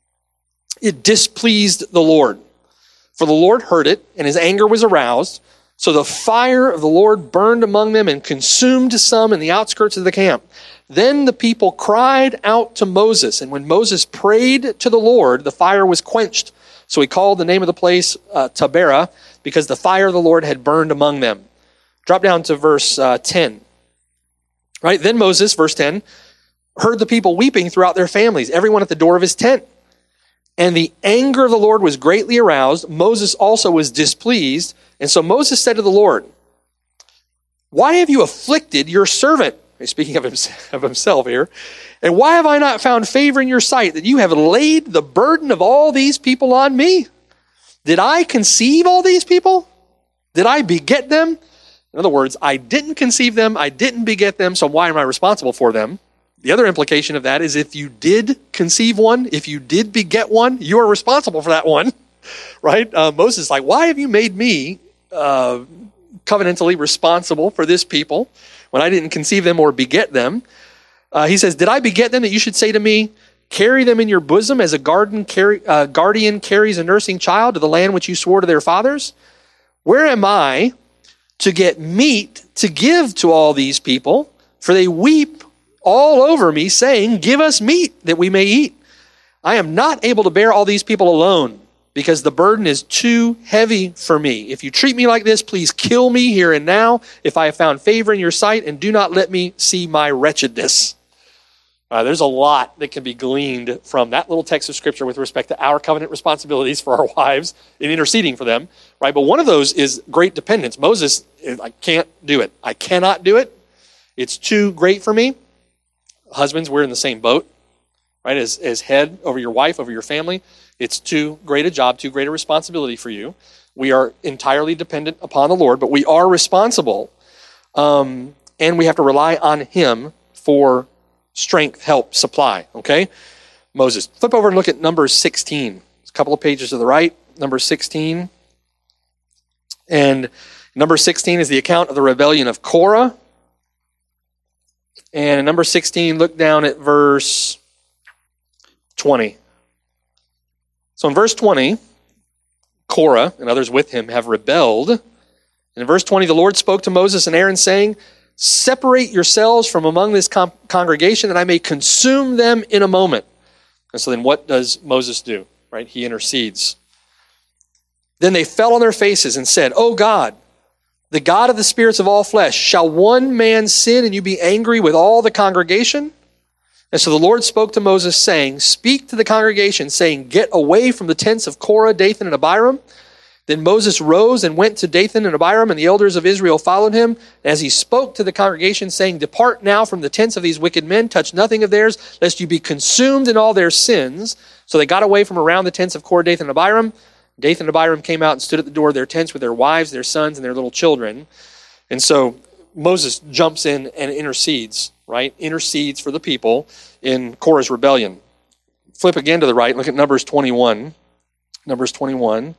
[SPEAKER 2] it displeased the Lord. For the Lord heard it, and his anger was aroused. So the fire of the Lord burned among them and consumed some in the outskirts of the camp. Then the people cried out to Moses, and when Moses prayed to the Lord, the fire was quenched. So he called the name of the place Taberah, because the fire of the Lord had burned among them. Drop down to verse 10. Right? Then Moses, verse 10, heard the people weeping throughout their families, everyone at the door of his tent. And the anger of the Lord was greatly aroused. Moses also was displeased. And so Moses said to the Lord, why have you afflicted your servant? He's speaking of himself here. And why have I not found favor in your sight that you have laid the burden of all these people on me? Did I conceive all these people? Did I beget them? In other words, I didn't conceive them, I didn't beget them, so why am I responsible for them? The other implication of that is if you did conceive one, if you did beget one, you are responsible for that one, right? Moses is like, why have you made me covenantally responsible for this people when I didn't conceive them or beget them? He says, did I beget them that you should say to me, carry them in your bosom as a guardian carries a nursing child to the land which you swore to their fathers? Where am I to get meat to give to all these people? For they weep all over me, saying, give us meat that we may eat. I am not able to bear all these people alone, because the burden is too heavy for me. If you treat me like this, please kill me here and now, if I have found favor in your sight, and do not let me see my wretchedness. There's a lot that can be gleaned from that little text of Scripture with respect to our covenant responsibilities for our wives in interceding for them, right? But one of those is great dependence. Moses, I can't do it. I cannot do it. It's too great for me. Husbands, we're in the same boat, right? As head over your wife, over your family, it's too great a job, too great a responsibility for you. We are entirely dependent upon the Lord, but we are responsible, and we have to rely on him for strength, help, supply, okay? Moses. Flip over and look at Numbers 16. It's a couple of pages to the right, Numbers 16. And Numbers 16 is the account of the rebellion of Korah. And in number 16, look down at verse 20. So in verse 20, Korah and others with him have rebelled. And in verse 20, the Lord spoke to Moses and Aaron, saying, separate yourselves from among this congregation, that I may consume them in a moment. And so then what does Moses do? Right? He intercedes. Then they fell on their faces and said, O God, the God of the spirits of all flesh, shall one man sin and you be angry with all the congregation? And so the Lord spoke to Moses, saying, speak to the congregation, saying, get away from the tents of Korah, Dathan, and Abiram. Then Moses rose and went to Dathan and Abiram, and the elders of Israel followed him. As he spoke to the congregation, saying, depart now from the tents of these wicked men, touch nothing of theirs, lest you be consumed in all their sins. So they got away from around the tents of Korah, Dathan, and Abiram. Dathan and Abiram came out and stood at the door of their tents with their wives, their sons, and their little children. And so Moses jumps in and intercedes, right? Intercedes for the people in Korah's rebellion. Flip again to the right, look at Numbers 21. Numbers 21.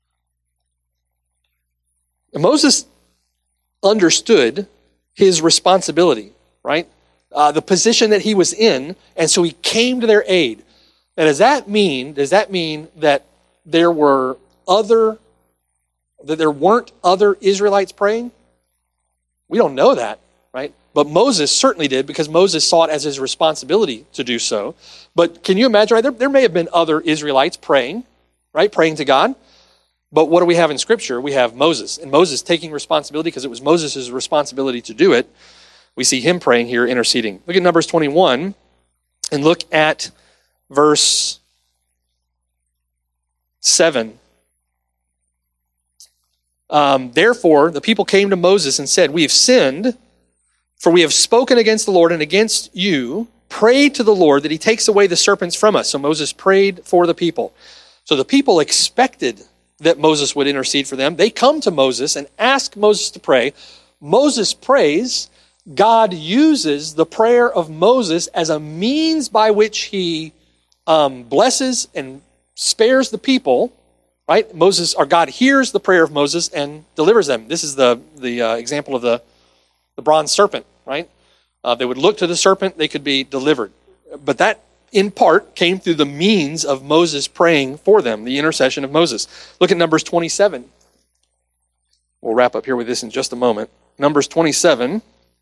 [SPEAKER 2] And Moses understood his responsibility, right? The position that he was in, and so he came to their aid. And does that mean that there were other that there weren't other Israelites praying? We don't know that, right? But Moses certainly did, because Moses saw it as his responsibility to do so. But can you imagine, right? There may have been other Israelites praying, right? Praying to God. But what do we have in Scripture? We have Moses. And Moses taking responsibility because it was Moses' responsibility to do it. We see him praying here, interceding. Look at Numbers 21 and look at verse 7. Therefore, the people came to Moses and said, "We have sinned, for we have spoken against the Lord and against you. Pray to the Lord that he takes away the serpents from us." So Moses prayed for the people. So the people expected that Moses would intercede for them. They come to Moses and ask Moses to pray. Moses prays. God uses the prayer of Moses as a means by which he blesses and spares the people. Right? Moses, or God hears the prayer of Moses and delivers them. This is the example of the bronze serpent, right? They would look to the serpent, they could be delivered. But that, in part, came through the means of Moses praying for them, the intercession of Moses. Look at Numbers 27. We'll wrap up here with this in just a moment. Numbers 27.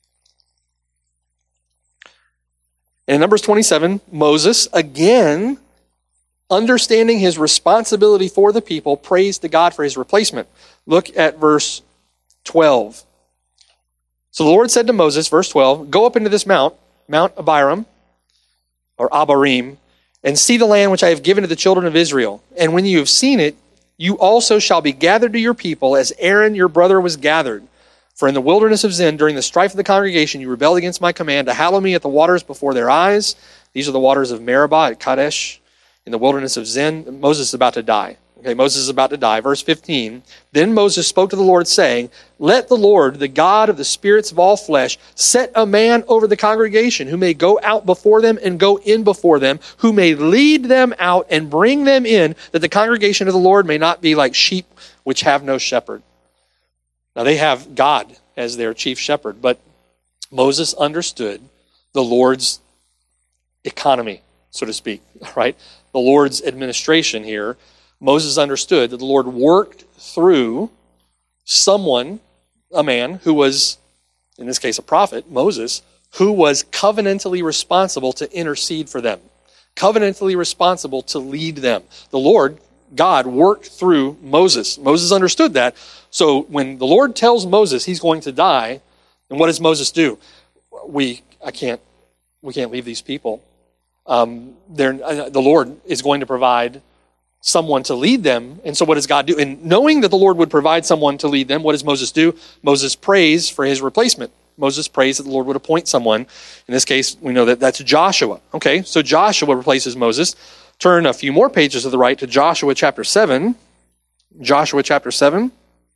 [SPEAKER 2] And in Numbers 27, Moses, again, understanding his responsibility for the people, prays to God for his replacement. Look at verse 12. So the Lord said to Moses, verse 12, "Go up into this Mount Abiram, or Abarim, and see the land which I have given to the children of Israel. And when you have seen it, you also shall be gathered to your people as Aaron your brother was gathered. For in the wilderness of Zin, during the strife of the congregation, you rebelled against my command to hallow me at the waters before their eyes." These are the waters of Meribah at Kadesh. In the wilderness of Zin, Moses is about to die. Okay, Moses is about to die. Verse 15, "Then Moses spoke to the Lord, saying, Let the Lord, the God of the spirits of all flesh, set a man over the congregation, who may go out before them and go in before them, who may lead them out and bring them in, that the congregation of the Lord may not be like sheep which have no shepherd." Now they have God as their chief shepherd, but Moses understood the Lord's economy, so to speak, right? The Lord's administration here. Moses understood that the Lord worked through someone, a man who was, in this case, a prophet, Moses, who was covenantally responsible to intercede for them, covenantally responsible to lead them. The Lord, God, worked through Moses. Moses understood that. So when the Lord tells Moses he's going to die, then what does Moses do? We can't leave these people. The Lord is going to provide someone to lead them. And so what does God do? And knowing that the Lord would provide someone to lead them, what does Moses do? Moses prays for his replacement. Moses prays that the Lord would appoint someone. In this case, we know that that's Joshua. Okay, so Joshua replaces Moses. Turn a few more pages to the right to Joshua chapter 7. Joshua chapter 7.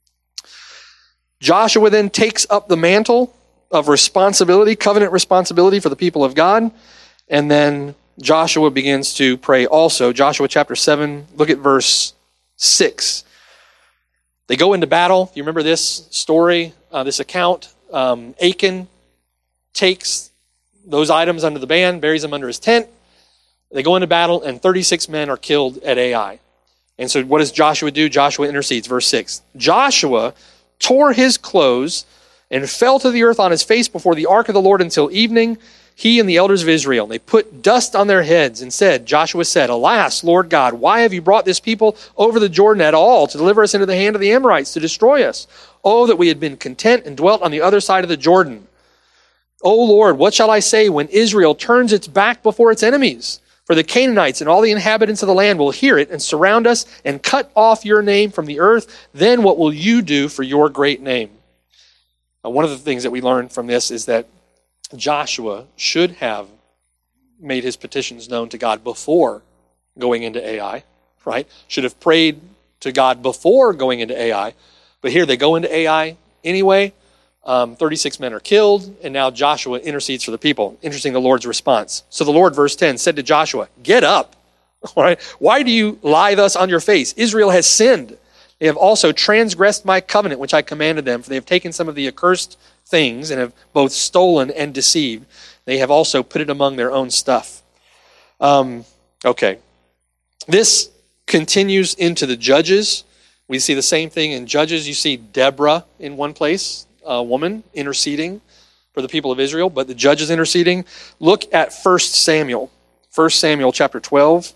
[SPEAKER 2] Joshua then takes up the mantle of responsibility, covenant responsibility for the people of God. And then Joshua begins to pray also. Joshua chapter 7, look at verse 6. They go into battle. You remember this story, this account? Achan takes those items under the band, buries them under his tent. They go into battle, and 36 men are killed at Ai. And so what does Joshua do? Joshua intercedes. Verse 6. Joshua tore his clothes and fell to the earth on his face before the ark of the Lord until evening, he and the elders of Israel. They put dust on their heads and said, Joshua said, Alas, Lord God, why have you brought this people over the Jordan at all to deliver us into the hand of the Amorites to destroy us? Oh, that we had been content and dwelt on the other side of the Jordan. Oh Lord, what shall I say when Israel turns its back before its enemies? For the Canaanites and all the inhabitants of the land will hear it and surround us and cut off your name from the earth. Then what will you do for your great name? Now, one of the things that we learn from this is that Joshua should have made his petitions known to God before going into Ai, right? Should have prayed to God before going into Ai. But here they go into Ai anyway. 36 men are killed, and now Joshua intercedes for the people. Interesting, the Lord's response. So the Lord, verse 10, said to Joshua, Get up. All right? Why do you lie thus on your face? Israel has sinned. They have also transgressed my covenant, which I commanded them, for they have taken some of the accursed things and have both stolen and deceived. They have also put it among their own stuff. Okay. This continues into the Judges. We see the same thing in Judges. You see Deborah in one place, a woman interceding for the people of Israel, but the judges interceding. Look at 1 Samuel. 1 Samuel chapter 12.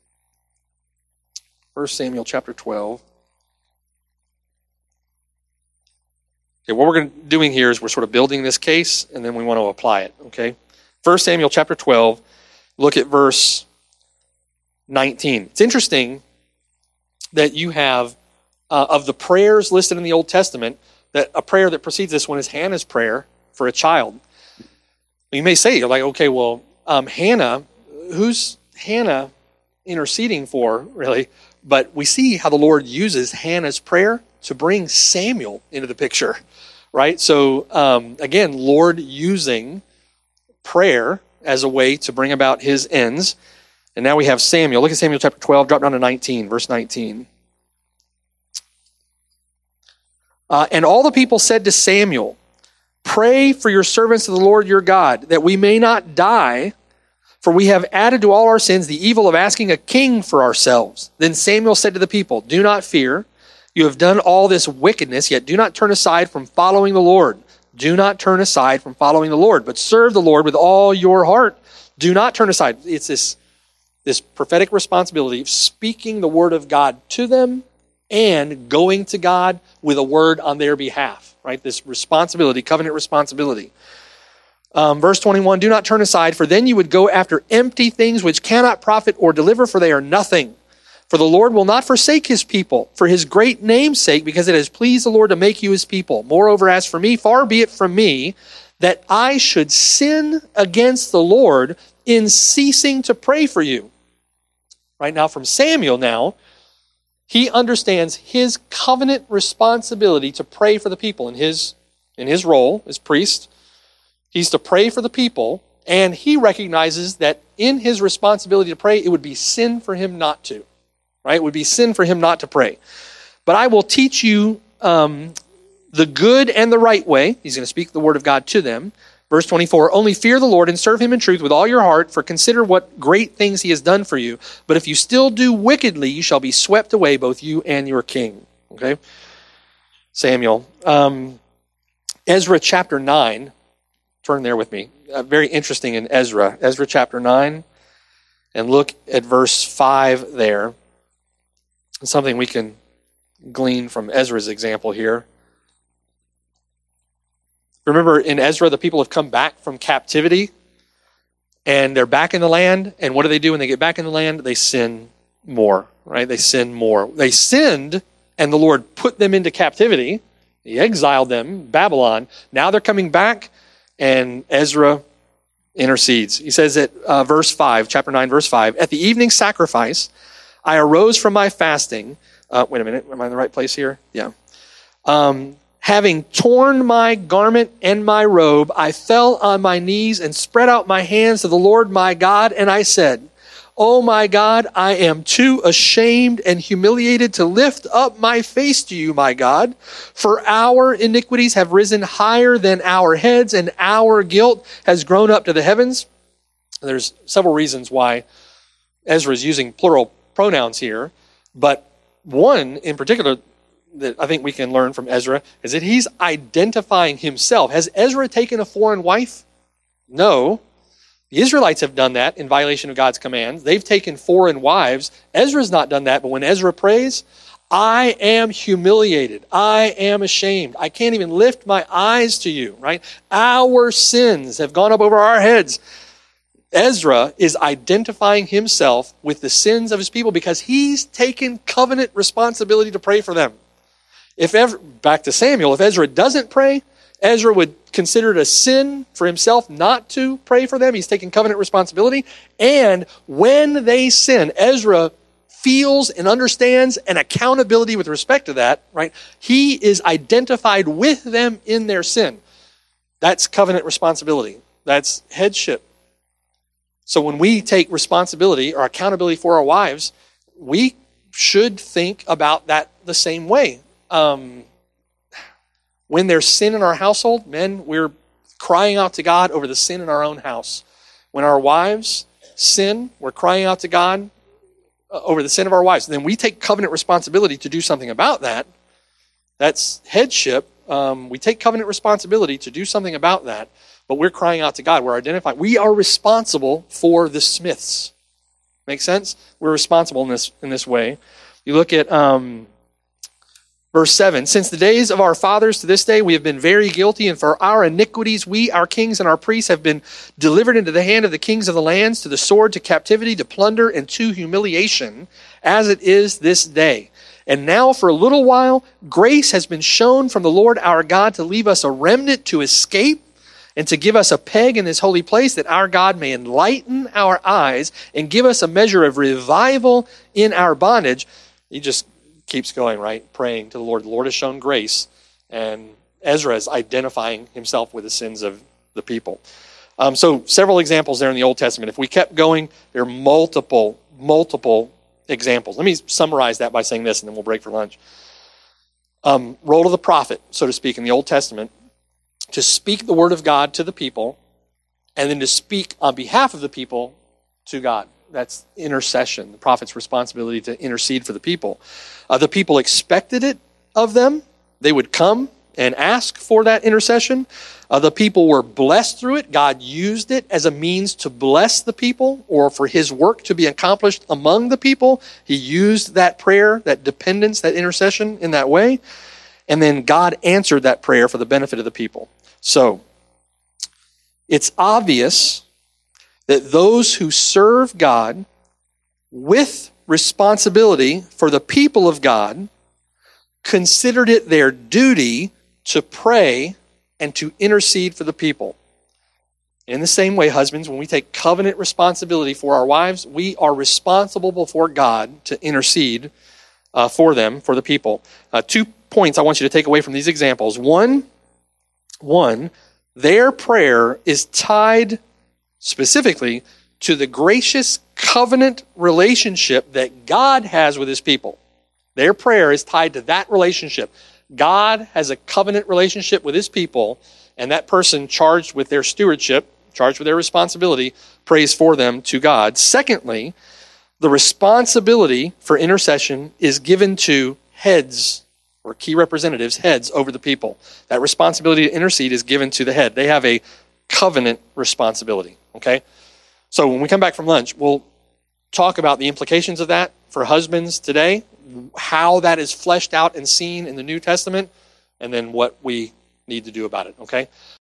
[SPEAKER 2] 1 Samuel chapter 12. Okay, what we're doing here is we're sort of building this case, and then we want to apply it, okay? 1 Samuel chapter 12, look at verse 19. It's interesting that you have, of the prayers listed in the Old Testament, that a prayer that precedes this one is Hannah's prayer for a child. You may say, you're like, okay, well, Hannah, who's Hannah interceding for, really? But we see how the Lord uses Hannah's prayer to bring Samuel into the picture, right? So, again, Lord using prayer as a way to bring about his ends. And now we have Samuel. Look at Samuel chapter 12, drop down to 19, verse 19. And all the people said to Samuel, "Pray for your servants of the Lord your God, that we may not die, for we have added to all our sins the evil of asking a king for ourselves." Then Samuel said to the people, "Do not fear. You have done all this wickedness, yet do not turn aside from following the Lord. Do not turn aside from following the Lord, but serve the Lord with all your heart. Do not turn aside." It's this prophetic responsibility of speaking the word of God to them and going to God with a word on their behalf, right? This responsibility, covenant responsibility. Verse 21, "Do not turn aside, for then you would go after empty things which cannot profit or deliver, for they are nothing. For the Lord will not forsake his people for his great name's sake, because it has pleased the Lord to make you his people. Moreover, as for me, far be it from me that I should sin against the Lord in ceasing to pray for you." Right now, from Samuel now, he understands his covenant responsibility to pray for the people in his role as priest. He's to pray for the people, and he recognizes that in his responsibility to pray, it would be sin for him not to. Right? It would be sin for him not to pray. "But I will teach you the good and the right way." He's going to speak the word of God to them. Verse 24, "Only fear the Lord and serve him in truth with all your heart, for consider what great things he has done for you. But if you still do wickedly, you shall be swept away, both you and your king." Okay? Samuel. Ezra chapter 9. Turn there with me. Very interesting in Ezra. Ezra chapter 9. And look at verse 5 there. Something we can glean from Ezra's example here. Remember, in Ezra, the people have come back from captivity, and they're back in the land, and what do they do when they get back in the land? They sin more, right? They sin more. They sinned, and the Lord put them into captivity. He exiled them, Babylon. Now they're coming back, and Ezra intercedes. He says at verse 5, chapter 9, verse 5, "At the evening sacrifice, I arose from my fasting." Wait a minute, am I in the right place here? Yeah. "Having torn my garment and my robe, I fell on my knees and spread out my hands to the Lord my God, and I said, 'Oh my God, I am too ashamed and humiliated to lift up my face to you, my God. For our iniquities have risen higher than our heads, and our guilt has grown up to the heavens.'" There's several reasons why Ezra is using plural pronouns here, but one in particular that I think we can learn from Ezra is that he's identifying himself. Has Ezra taken a foreign wife? No. The Israelites have done that in violation of God's commands. They've taken foreign wives. Ezra's not done that, but when Ezra prays, "I am humiliated. I am ashamed. I can't even lift my eyes to you," right? Our sins have gone up over our heads. Ezra is identifying himself with the sins of his people because he's taken covenant responsibility to pray for them. Back to Samuel, if Ezra doesn't pray, Ezra would consider it a sin for himself not to pray for them. He's taking covenant responsibility. And when they sin, Ezra feels and understands an accountability with respect to that, right? He is identified with them in their sin. That's covenant responsibility. That's headship. So when we take responsibility or accountability for our wives, we should think about that the same way. When there's sin in our household, men, we're crying out to God over the sin in our own house. When our wives sin, we're crying out to God over the sin of our wives. And then we take covenant responsibility to do something about that. That's headship. We take covenant responsibility to do something about that, but we're crying out to God. We're identifying. We are responsible for the Smiths. Make sense? We're responsible in this way. You look at verse 7. Since the days of our fathers to this day, we have been very guilty, and for our iniquities, we, our kings and our priests, have been delivered into the hand of the kings of the lands, to the sword, to captivity, to plunder, and to humiliation, as it is this day. And now, for a little while, grace has been shown from the Lord our God to leave us a remnant to escape, and to give us a peg in this holy place, that our God may enlighten our eyes and give us a measure of revival in our bondage. He just keeps going, right? Praying to the Lord. The Lord has shown grace, and Ezra is identifying himself with the sins of the people. So several examples there in the Old Testament. If we kept going, there are multiple examples. Let me summarize that by saying this, and then we'll break for lunch. Role of the prophet, so to speak, in the Old Testament, to speak the word of God to the people, and then to speak on behalf of the people to God. That's intercession, the prophet's responsibility to intercede for the people. The people expected it of them. They would come and ask for that intercession. The people were blessed through it. God used it as a means to bless the people, or for his work to be accomplished among the people. He used that prayer, that dependence, that intercession in that way. And then God answered that prayer for the benefit of the people. So, it's obvious that those who serve God with responsibility for the people of God considered it their duty to pray and to intercede for the people. In the same way, husbands, when we take covenant responsibility for our wives, we are responsible before God to intercede for them, for the people. 2 points I want you to take away from these examples. One, their prayer is tied specifically to the gracious covenant relationship that God has with his people. Their prayer is tied to that relationship. God has a covenant relationship with his people, and that person charged with their stewardship, charged with their responsibility, prays for them to God. Secondly, the responsibility for intercession is given to heads, or key representatives, heads over the people. That responsibility to intercede is given to the head. They have a covenant responsibility, okay? So when we come back from lunch, we'll talk about the implications of that for husbands today, how that is fleshed out and seen in the New Testament, and then what we need to do about it, okay?